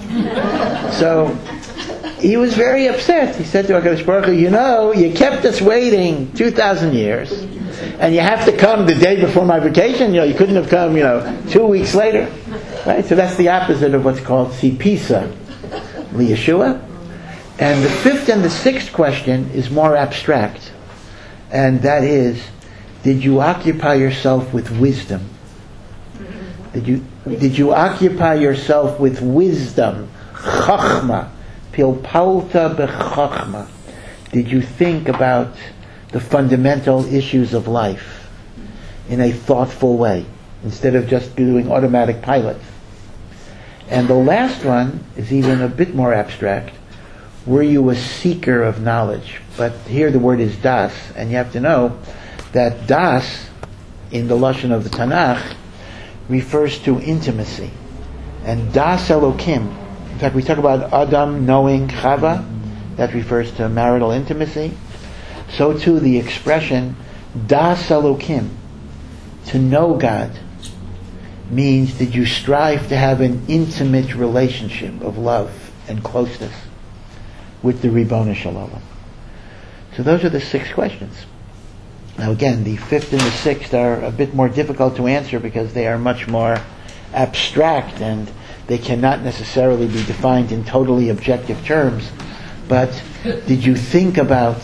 So he was very upset. He said to HaKadosh Baruch Hu, you know, you kept us waiting two thousand years, and you have to come the day before my vacation. You know, you couldn't have come, you know, two weeks later. Right? So that's the opposite of what's called Tzipisa li Yeshua. And the fifth and the sixth question is more abstract. And that is, did you occupy yourself with wisdom? Did you did you occupy yourself with wisdom? Chachma. Pilpalta bechachma. Did you think about the fundamental issues of life in a thoughtful way, instead of just doing automatic pilot? And the last one is even a bit more abstract. Were you a seeker of knowledge? But here the word is das, and you have to know that das, in the lashon of the Tanakh, refers to intimacy. And das Elokim, in fact we talk about Adam knowing Chava, that refers to marital intimacy. So too the expression das Elokim, to know God, means did you strive to have an intimate relationship of love and closeness with the Ribbono Shel Olam. So those are the six questions. Now again, the fifth and the sixth are a bit more difficult to answer because they are much more abstract and they cannot necessarily be defined in totally objective terms. But did you think about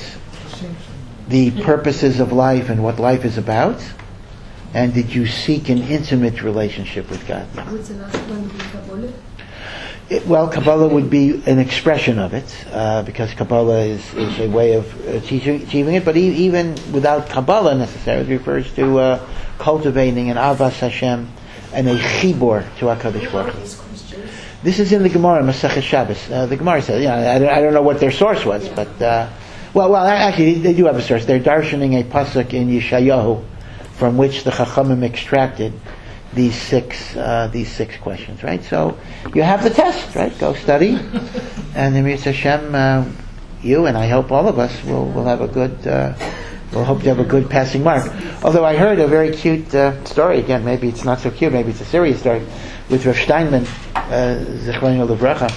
the purposes of life and what life is about? And did you seek an intimate relationship with God? What's the last one? Kabbalah? It, well, Kabbalah would be an expression of it, uh, because Kabbalah is, is a way of achieving, achieving it. But e- even without Kabbalah necessarily, it refers to uh, cultivating an Avas Hashem and a Chibor to HaKadosh Baruch Hu. This is in the Gemara, Masechet Shabbos. Uh, the Gemara says, yeah, I don't, I don't know what their source was, but uh, well, well, actually, they do have a source. They're darshaning a pasuk in Yeshayahu, from which the Chachamim extracted these six uh, these six questions, right? So you have the test, right? Go study, and Emir Hashem, uh, you and I hope all of us will will have a good, uh, we'll hope to have a good passing mark. Although I heard a very cute uh, story. Again, maybe it's not so cute, maybe it's a serious story, with Rav Steinman, Zichrono Livracha,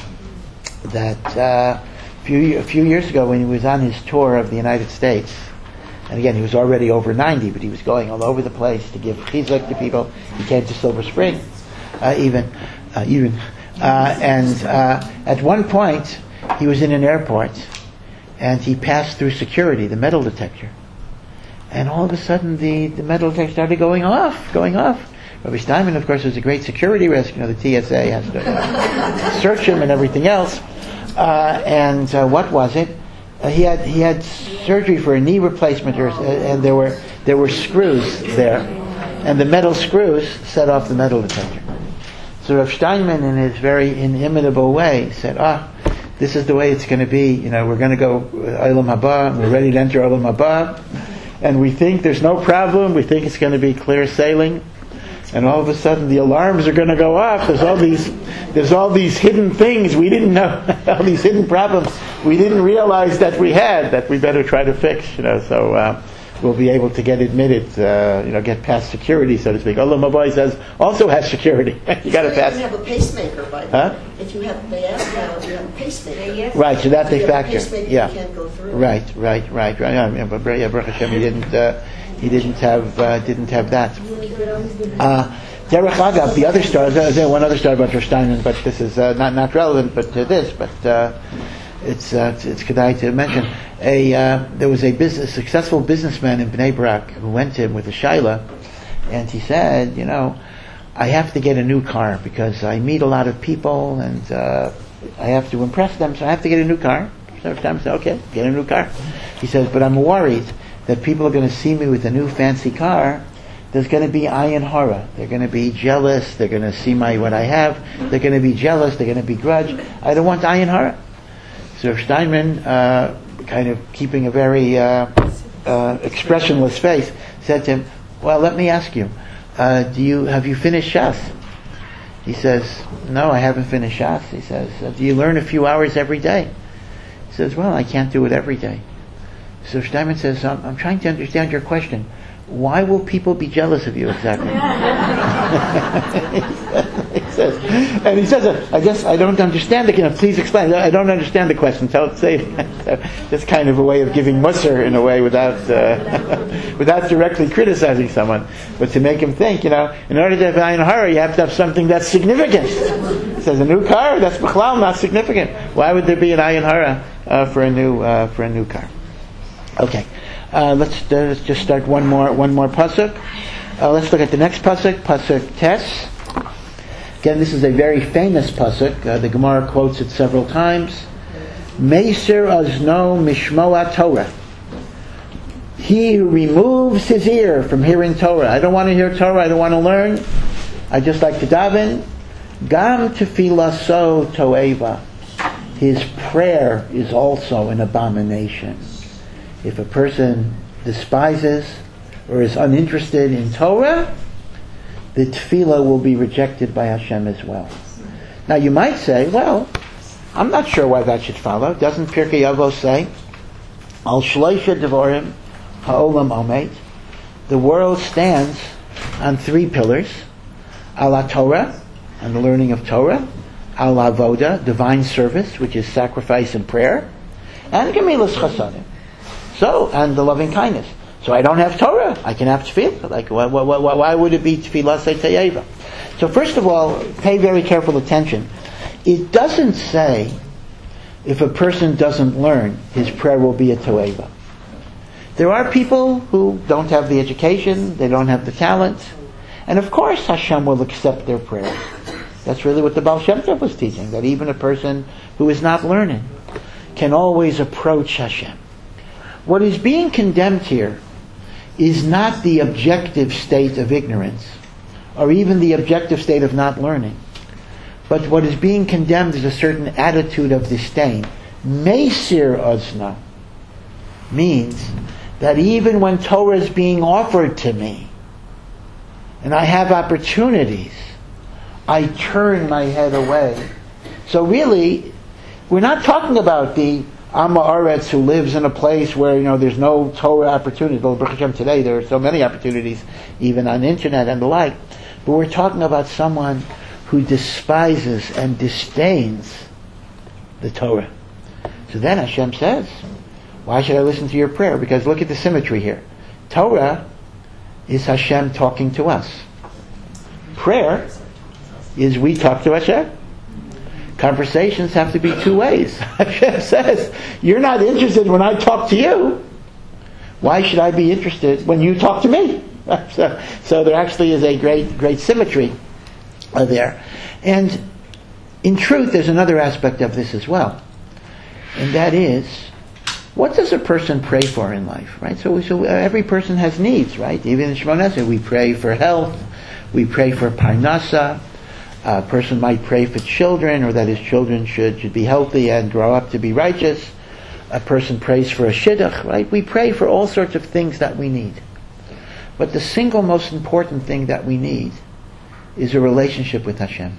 that uh, a few a few years ago when he was on his tour of the United States. And again, he was already over ninety, but he was going all over the place to give chizuk to people. He came to Silver Spring, uh, even, uh, even, uh, and uh, at one point he was in an airport, and he passed through security, the metal detector, and all of a sudden the, the metal detector started going off, going off. Rabbi Steinman, of course, was a great security risk. You know, the T S A has to search him and everything else. Uh, and uh, what was it? Uh, he had he had surgery for a knee replacement, or, uh, and there were there were screws there, and the metal screws set off the metal detector. So Rav Steinman, in his very inimitable way, said, "Ah, this is the way it's going to be. You know, we're going to go Olam Haba. We're ready to enter Olam Haba, and we think there's no problem. We think it's going to be clear sailing." And all of a sudden, the alarms are going to go off. There's all these, there's all these hidden things we didn't know, all these hidden problems we didn't realize that we had, that we better try to fix. You know. So uh, will be able to get admitted, uh, you know, get past security, so to speak. Although my boy says also has security. You got to So pass. You have a pacemaker, by the Huh? way. If you have, they ask now if you have a pacemaker. Right, so that If they you have a factor. pacemaker, Yeah. you can't go through. Right, right, right, right. Yeah, but yeah, Baruch Hashem, he didn't, uh, he didn't have, uh, didn't have that. Uh, Derech Agav, the other story, there's one other story about Rosh Steinman, but this is uh, not not relevant, but to this, but uh, it's uh, it's, it's kedai to mention. A uh, there was a business, successful businessman in Bnei Brak who went to him with a shaila, and he said, you know, I have to get a new car because I meet a lot of people and uh, I have to impress them, so I have to get a new car. So every time I say, okay, get a new car. He says, but I'm worried that people are going to see me with a new fancy car. There's going to be ayin hara. They're going to be jealous. They're going to see my what I have. They're going to be jealous. They're going to begrudge. I don't want ayin hara. So Steinman, uh, kind of keeping a very uh, uh, expressionless face, said to him, "Well, let me ask you: uh, Do you have you finished Shas?" He says, "No, I haven't finished Shas." He says, "Do you learn a few hours every day?" He says, "Well, I can't do it every day." So Steinman says, I'm, I'm trying to understand your question. Why will people be jealous of you exactly? he says, and he says, I guess I don't understand it. You know, please explain. I don't understand the question. So say that's kind of a way of giving musar in a way without uh, without directly criticizing someone, but to make him think. You know, in order to have ayin hara, you have to have something that's significant. He says a new car, that's b'chlal not significant. Why would there be an ayin hara uh, for a new uh, for a new car? Okay, uh, let's, uh, let's just start one more one more pasuk. Uh, let's look at the next pasuk, pasuk Tes. Again, this is a very famous pasuk. Uh, the Gemara quotes it several times. Meiser azno mishmoa Torah. He who removes his ear from hearing Torah. I don't want to hear Torah. I don't want to learn. I just like to daven. Gam tefilaso toeva. His prayer is also an abomination. If a person despises or is uninterested in Torah, the tefillah will be rejected by Hashem as well. Now you might say, well, I'm not sure why that should follow. Doesn't Pirkei Avos say, Al shloisha devorim ha'olam omet? The world stands on three pillars. Al Torah, on the learning of Torah. Al avoda, divine service, which is sacrifice and prayer. And gemilas chasadim. So, and the loving kindness. So I don't have Torah. I can have tefillah. Like, why, why, why, why would it be tefillah say teyeva? So first of all, pay very careful attention. It doesn't say if a person doesn't learn, his prayer will be a teyeva. There are people who don't have the education, they don't have the talent, and of course Hashem will accept their prayers. That's really what the Baal Shem Tov was teaching, that even a person who is not learning can always approach Hashem. What is being condemned here is not the objective state of ignorance, or even the objective state of not learning. But what is being condemned is a certain attitude of disdain. Meisir ozna means that even when Torah is being offered to me, and I have opportunities, I turn my head away. So really, we're not talking about the Amma Aretz who lives in a place where, you know, there's no Torah opportunity. Well, Baruch Hashem, today there are so many opportunities, even on the internet and the like. But we're talking about someone who despises and disdains the Torah. So then Hashem says, why should I listen to your prayer? Because look at the symmetry here. Torah is Hashem talking to us. Prayer is we talk to Hashem. Conversations have to be two ways. Hashem says, you're not interested when I talk to you. Why should I be interested when you talk to me? so, so there actually is a great, great symmetry uh, there. And in truth, there's another aspect of this as well. And that is, what does a person pray for in life, right? So, so every person has needs, right? Even in Shemona Esrei, we pray for health, we pray for parnasa. A person might pray for children, or that his children should, should be healthy and grow up to be righteous. A person prays for a shidduch, right? We pray for all sorts of things that we need. But the single most important thing that we need is a relationship with Hashem.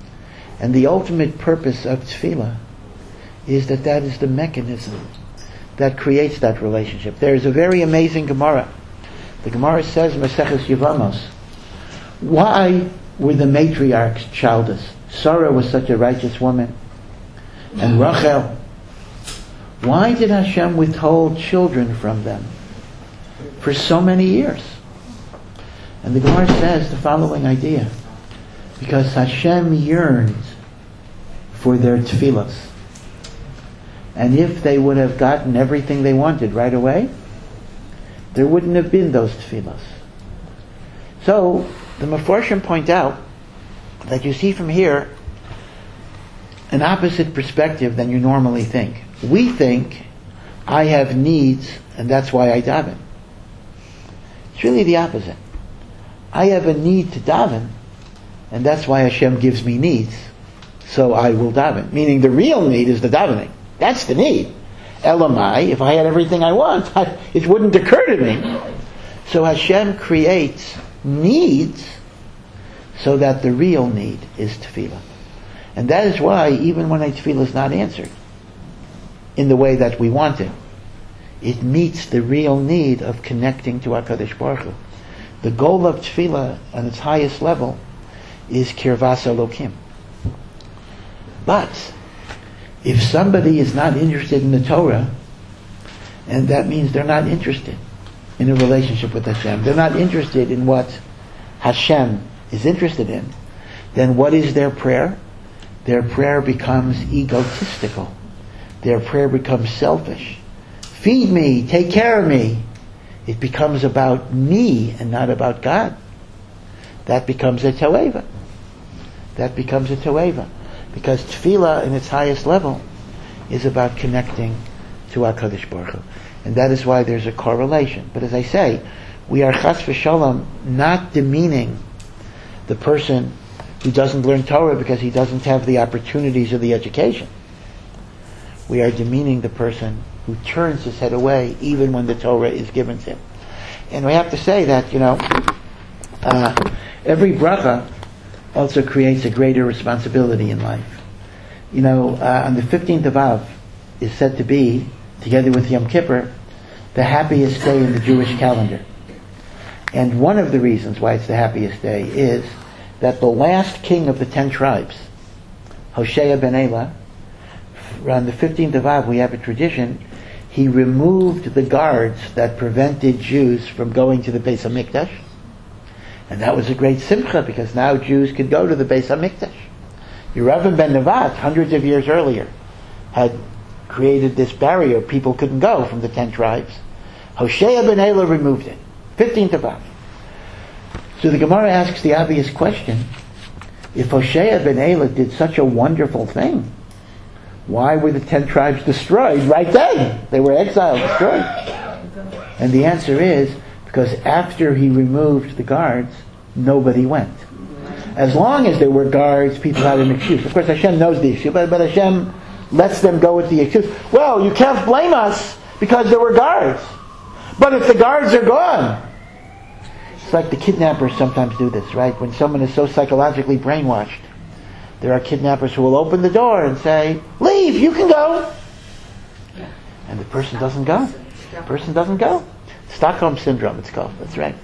And the ultimate purpose of tefillah is that that is the mechanism that creates that relationship. There's a very amazing Gemara. The Gemara says, Maseches Yevamos, why were the matriarchs childless? Sarah was such a righteous woman. And Rachel. Why did Hashem withhold children from them for so many years? And the Gemara says the following idea. Because Hashem yearns for their tefillos. And if they would have gotten everything they wanted right away, there wouldn't have been those tefillos. So, the Meforshim point out that you see from here an opposite perspective than you normally think. We think, I have needs, and that's why I daven. It's really the opposite. I have a need to daven, and that's why Hashem gives me needs, so I will daven. Meaning the real need is the davening. That's the need. Elamai, if I had everything I want, I, it wouldn't occur to me. So Hashem creates needs so that the real need is tefillah. And that is why even when a tefillah is not answered in the way that we want it, it meets the real need of connecting to HaKadosh Baruch Hu. The goal of tefillah on its highest level is kirvas Elokim. But if somebody is not interested in the Torah, and that means they're not interested in a relationship with Hashem, they're not interested in what Hashem is interested in, then what is their prayer? Their prayer becomes egotistical. Their prayer becomes selfish. Feed me, take care of me. It becomes about me and not about God. That becomes a toeva. That becomes a toeva. Because tefillah in its highest level is about connecting to HaKadosh Baruch Hu. And that is why there's a correlation. But as I say, we are chas v'shalom not demeaning the person who doesn't learn Torah because he doesn't have the opportunities of the education. We are demeaning the person who turns his head away even when the Torah is given to him. And we have to say that, you know, uh, every bracha also creates a greater responsibility in life. You know, uh, on the fifteenth of Av is said to be, together with Yom Kippur, the happiest day in the Jewish calendar. And one of the reasons why it's the happiest day is that the last king of the ten tribes, Hoshea ben Elah, on the fifteenth of Av, we have a tradition, he removed the guards that prevented Jews from going to the Beis HaMikdash. And that was a great simcha, because now Jews could go to the Beis HaMikdash. Yeravim ben Nevat, hundreds of years earlier, had created this barrier. People couldn't go from the ten tribes. Hoshea ben Elah removed it. fifteenth of Av. So the Gemara asks the obvious question, if Hoshea ben Elah did such a wonderful thing, why were the ten tribes destroyed right then? They were exiled, destroyed. And the answer is, because after he removed the guards, nobody went. As long as there were guards, people had an excuse. Of course, Hashem knows the issue, but, but Hashem lets them go with the excuse. Well, you can't blame us because there were guards. But if the guards are gone, it's like the kidnappers sometimes do this, right? When someone is so psychologically brainwashed, there are kidnappers who will open the door and say, leave, you can go. And the person doesn't go. The person doesn't go. Stockholm Syndrome, it's called. That's right.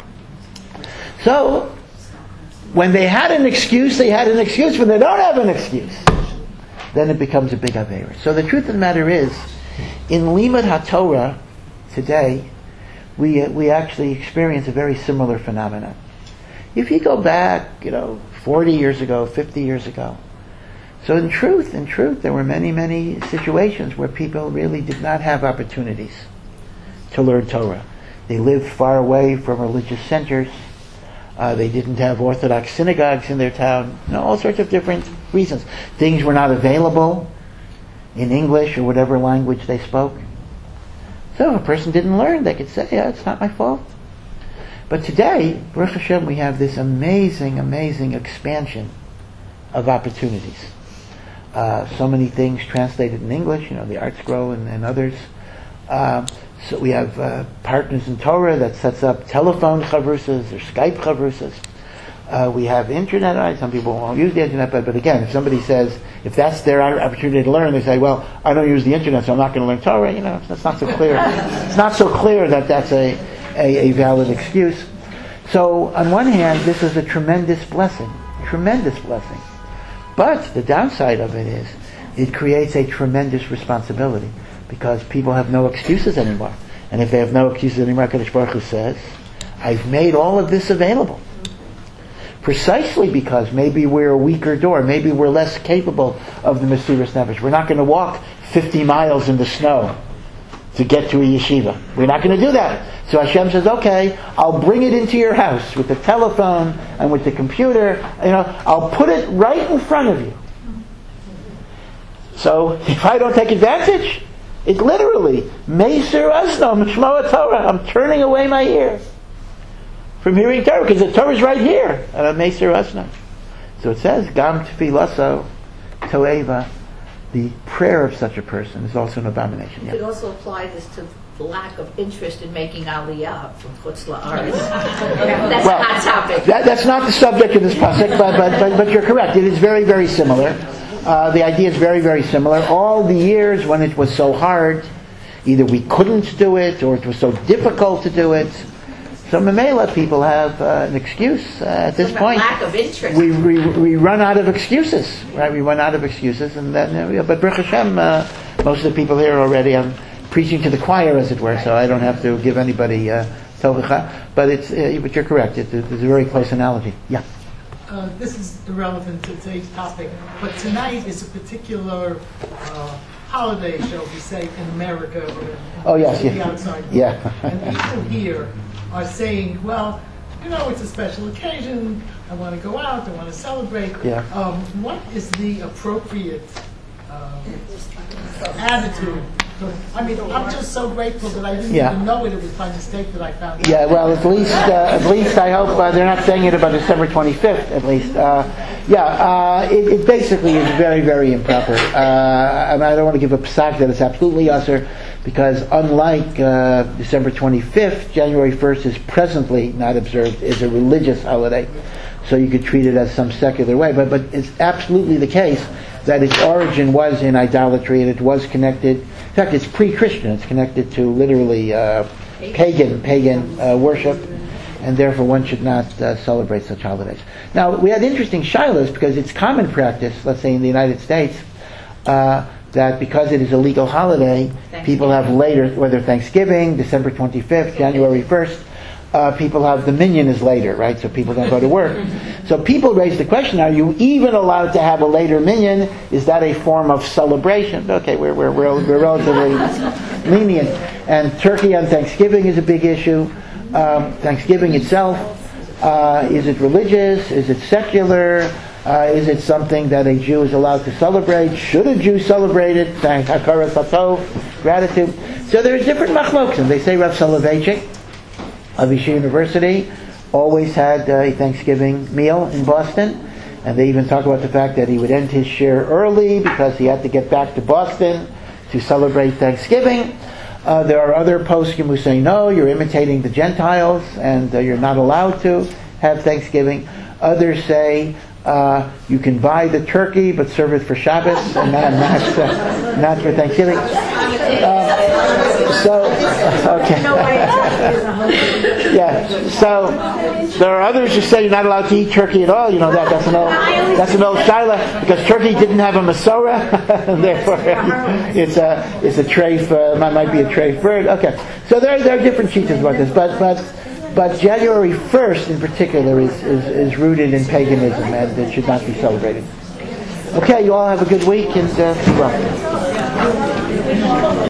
So, when they had an excuse, they had an excuse. When they don't have an excuse, then it becomes a big aveira. So the truth of the matter is, in Limud HaTorah today, we we actually experience a very similar phenomenon. If you go back, you know, forty years ago, fifty years ago, so in truth, in truth, there were many, many situations where people really did not have opportunities to learn Torah. They lived far away from religious centers. Uh, they didn't have Orthodox synagogues in their town. You know, all sorts of different reasons. Things were not available in English or whatever language they spoke. So if a person didn't learn, they could say, yeah, it's not my fault. But today, Baruch Hashem, we have this amazing, amazing expansion of opportunities. Uh, so many things translated in English, you know, the Art Scroll and, and others. Uh, so we have uh, Partners in Torah that sets up telephone chavrusas or Skype chavrusas. Uh, Uh, we have internet. Right? Some people won't use the internet, but, but again, if somebody says, if that's their opportunity to learn, they say, well, I don't use the internet, so I'm not going to learn Torah. You know, that's not so clear. It's not so clear that that's a, a, a valid excuse. So, on one hand, this is a tremendous blessing. Tremendous blessing. But the downside of it is, it creates a tremendous responsibility, because people have no excuses anymore. And if they have no excuses anymore, HaKadosh Baruch Hu says, I've made all of this available. Precisely because maybe we're a weaker door, maybe we're less capable of the Mesiras Nefesh. We're not going to walk fifty miles in the snow to get to a yeshiva. We're not going to do that. So Hashem says, okay, I'll bring it into your house with the telephone and with the computer. You know, I'll put it right in front of you. So if I don't take advantage, it literally, Meisir Asno, Mishmoa Torah, I'm turning away my ear from hearing Torah, because the Torah is right here. And Meisir Asno. So it says, Gam Tfilaso Toeva, the prayer of such a person is also an abomination. You Yeah. could also apply this to the lack of interest in making Aliyah from Chutz La'aretz. That's Well, a hot topic. That, that's not the subject of this pasuk, but, but, but, but you're correct. It is very, very similar. Uh, the idea is very, very similar. All the years when it was so hard, either we couldn't do it or it was so difficult to do it. So Mamela people have uh, an excuse uh, at this From a point. lack of interest. We, we we run out of excuses, right? We run out of excuses, and then uh, but Baruch Hashem, uh, most of the people here already. I'm preaching to the choir, as it were, so I don't have to give anybody uh, tovicha. But it's uh, but you're correct. It, it's a very close analogy. Yeah. Uh, this is irrelevant to today's topic, but tonight is a particular uh, holiday, shall we say, in America. Or in Oh yes, the yeah, outside. yeah. And people here are saying, well, you know, it's a special occasion. I want to go out. I want to celebrate. Yeah. Um, what is the appropriate uh, attitude? I mean, I'm just so grateful that I didn't Yeah. even know it. It was by mistake that I found out. Yeah, well, at least, uh, at least I hope uh, they're not saying it about December twenty-fifth. At least, uh, yeah, uh, it, it basically is very, very improper. Uh, and I don't want to give a psak that it's absolutely usher, because unlike uh, December twenty-fifth, January first is presently not observed, is a religious holiday, so you could treat it as some secular way. But but it's absolutely the case that its origin was in idolatry, and it was connected. In fact, it's pre-Christian. It's connected to literally uh, pagan pagan uh, worship, and therefore one should not uh, celebrate such holidays. Now, we had interesting shilas because it's common practice, let's say in the United States, uh, that because it is a legal holiday, people have later, whether Thanksgiving, December twenty-fifth, January first, uh, people have the minyan is later, right? So people don't go to work. So people raise the question, are you even allowed to have a later minyan? Is that a form of celebration? Okay, we're, we're, we're, we're relatively lenient. And turkey on Thanksgiving is a big issue. Um, Thanksgiving itself, uh, is it religious? Is it secular? Uh, is it something that a Jew is allowed to celebrate? Should a Jew celebrate it? Thank Hakaras Hatov, gratitude. So there's different machlokim. They say Rav Soloveitchik of Yeshiva University always had a Thanksgiving meal in Boston, and they even talk about the fact that he would end his share early because he had to get back to Boston to celebrate Thanksgiving. Uh, there are other poskim who say, no, you're imitating the Gentiles, and uh, you're not allowed to have Thanksgiving. Others say, uh, you can buy the turkey, but serve it for Shabbos, and not, not, uh, not for Thanksgiving. Uh, so, okay. Yeah, so there are others who say you're not allowed to eat turkey at all. You know that that's an old that's an old shaila because turkey didn't have a masorah, and therefore it's a it's a treif. Uh, might be a treif bird. Okay, so there there are different cheetahs about this, but but but January first in particular is, is is rooted in paganism and it should not be celebrated. Okay, you all have a good week and uh, be well.